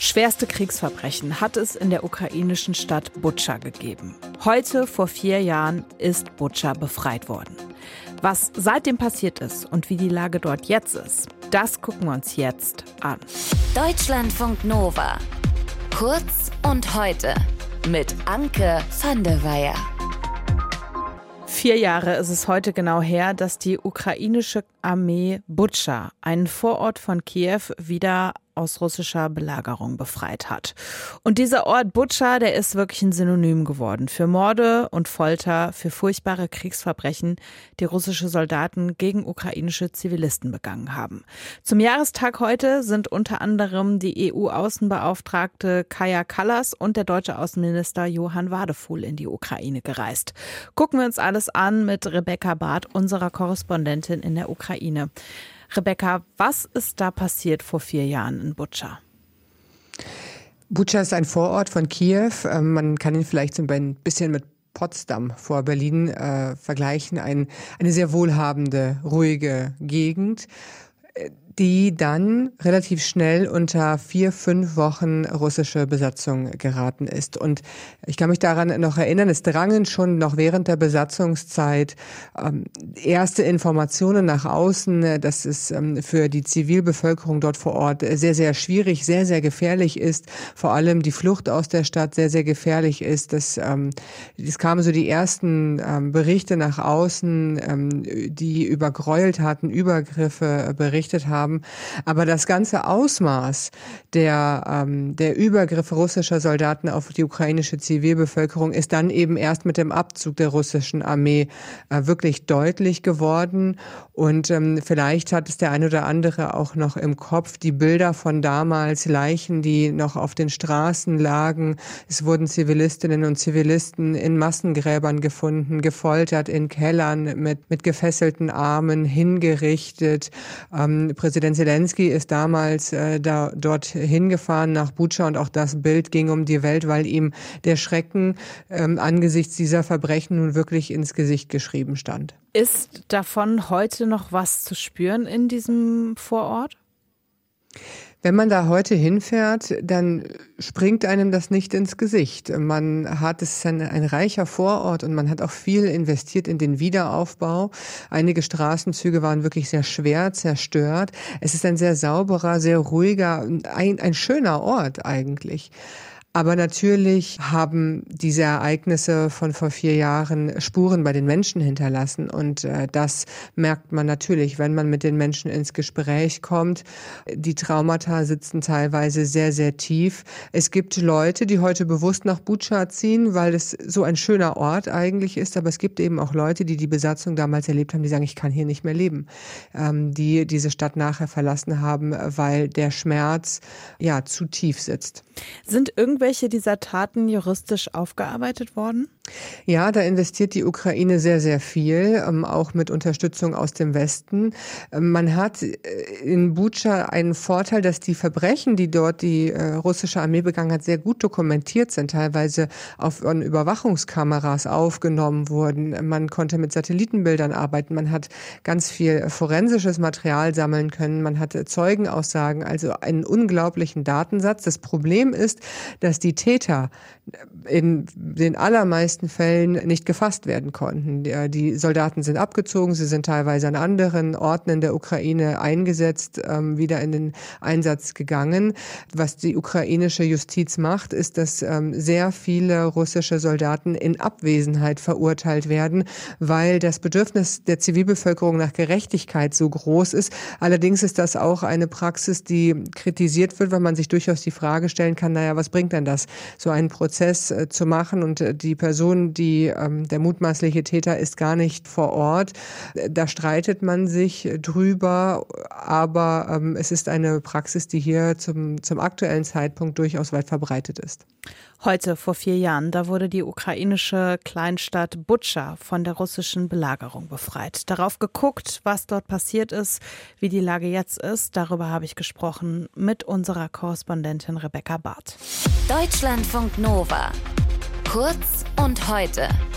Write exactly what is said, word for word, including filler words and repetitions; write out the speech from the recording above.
Schwerste Kriegsverbrechen hat es in der ukrainischen Stadt Butscha gegeben. Heute, vor vier Jahren, ist Butscha befreit worden. Was seitdem passiert ist und wie die Lage dort jetzt ist, das gucken wir uns jetzt an. Deutschlandfunk Nova. Kurz und heute mit Anke van der Weyer. Vier Jahre ist es heute genau her, dass die ukrainische Armee Butscha, einen Vorort von Kiew, wieder aus russischer Belagerung befreit hat. Und dieser Ort Butscha, der ist wirklich ein Synonym geworden für Morde und Folter, für furchtbare Kriegsverbrechen, die russische Soldaten gegen ukrainische Zivilisten begangen haben. Zum Jahrestag heute sind unter anderem die E U-Außenbeauftragte Kaja Kallas und der deutsche Außenminister Johann Wadephul in die Ukraine gereist. Gucken wir uns alles an mit Rebecca Barth, unserer Korrespondentin in der Ukraine. Rebecca, was ist da passiert vor vier Jahren in Butscha? Butscha ist ein Vorort von Kiew. Man kann ihn vielleicht so ein bisschen mit Potsdam vor Berlin äh, vergleichen. Ein, eine sehr wohlhabende, ruhige Gegend, die dann relativ schnell unter vier, fünf Wochen russische Besatzung geraten ist. Und ich kann mich daran noch erinnern, es drangen schon noch während der Besatzungszeit ähm, erste Informationen nach außen, dass es ähm, für die Zivilbevölkerung dort vor Ort sehr, sehr schwierig, sehr, sehr gefährlich ist. Vor allem die Flucht aus der Stadt sehr, sehr gefährlich ist. Das, ähm, es kamen so die ersten ähm, Berichte nach außen, ähm, die über Gräueltaten, Übergriffe berichtet haben. Aber das ganze Ausmaß der, ähm, der Übergriffe russischer Soldaten auf die ukrainische Zivilbevölkerung ist dann eben erst mit dem Abzug der russischen Armee äh, wirklich deutlich geworden. Und ähm, vielleicht hat es der ein oder andere auch noch im Kopf, die Bilder von damals, Leichen, die noch auf den Straßen lagen. Es wurden Zivilistinnen und Zivilisten in Massengräbern gefunden, gefoltert in Kellern mit, mit gefesselten Armen, hingerichtet. Ähm, Präsident Zelensky ist damals äh, da, dort hingefahren nach Butscha und auch das Bild ging um die Welt, weil ihm der Schrecken ähm, angesichts dieser Verbrechen nun wirklich ins Gesicht geschrieben stand. Ist davon heute noch was zu spüren in diesem Vorort? Wenn man da heute hinfährt, dann springt einem das nicht ins Gesicht. Man hat, es ist ein, ein reicher Vorort und man hat auch viel investiert in den Wiederaufbau. Einige Straßenzüge waren wirklich sehr schwer zerstört. Es ist ein sehr sauberer, sehr ruhiger, ein, ein schöner Ort eigentlich. Aber natürlich haben diese Ereignisse von vor vier Jahren Spuren bei den Menschen hinterlassen. Und äh, das merkt man natürlich, wenn man mit den Menschen ins Gespräch kommt. Die Traumata sitzen teilweise sehr, sehr tief. Es gibt Leute, die heute bewusst nach Butscha ziehen, weil es so ein schöner Ort eigentlich ist. Aber es gibt eben auch Leute, die die Besatzung damals erlebt haben, die sagen, ich kann hier nicht mehr leben. Ähm, die diese Stadt nachher verlassen haben, weil der Schmerz ja zu tief sitzt. Sind irgendwelche dieser Taten juristisch aufgearbeitet worden? Ja, da investiert die Ukraine sehr, sehr viel, ähm, auch mit Unterstützung aus dem Westen. Ähm, man hat in Butscha einen Vorteil, dass die Verbrechen, die dort die äh, russische Armee begangen hat, sehr gut dokumentiert sind, teilweise auf von Überwachungskameras aufgenommen wurden. Man konnte mit Satellitenbildern arbeiten, man hat ganz viel forensisches Material sammeln können, man hatte Zeugenaussagen, also einen unglaublichen Datensatz. Das Problem ist, dass die Täter in den allermeisten Fällen nicht gefasst werden konnten. Die Soldaten sind abgezogen, sie sind teilweise an anderen Orten in der Ukraine eingesetzt, ähm, wieder in den Einsatz gegangen. Was die ukrainische Justiz macht, ist, dass ähm, sehr viele russische Soldaten in Abwesenheit verurteilt werden, weil das Bedürfnis der Zivilbevölkerung nach Gerechtigkeit so groß ist. Allerdings ist das auch eine Praxis, die kritisiert wird, weil man sich durchaus die Frage stellen kann, naja, was bringt denn das, so einen Prozess äh, zu machen und äh, die Person, die ähm, der mutmaßliche Täter ist, gar nicht vor Ort. Da streitet man sich drüber, aber ähm, es ist eine Praxis, die hier zum, zum aktuellen Zeitpunkt durchaus weit verbreitet ist. Heute, vor vier Jahren, da wurde die ukrainische Kleinstadt Butscha von der russischen Belagerung befreit. Darauf geguckt, was dort passiert ist, wie die Lage jetzt ist, darüber habe ich gesprochen mit unserer Korrespondentin Rebecca Barth. Deutschlandfunk Nova. Kurz und heute.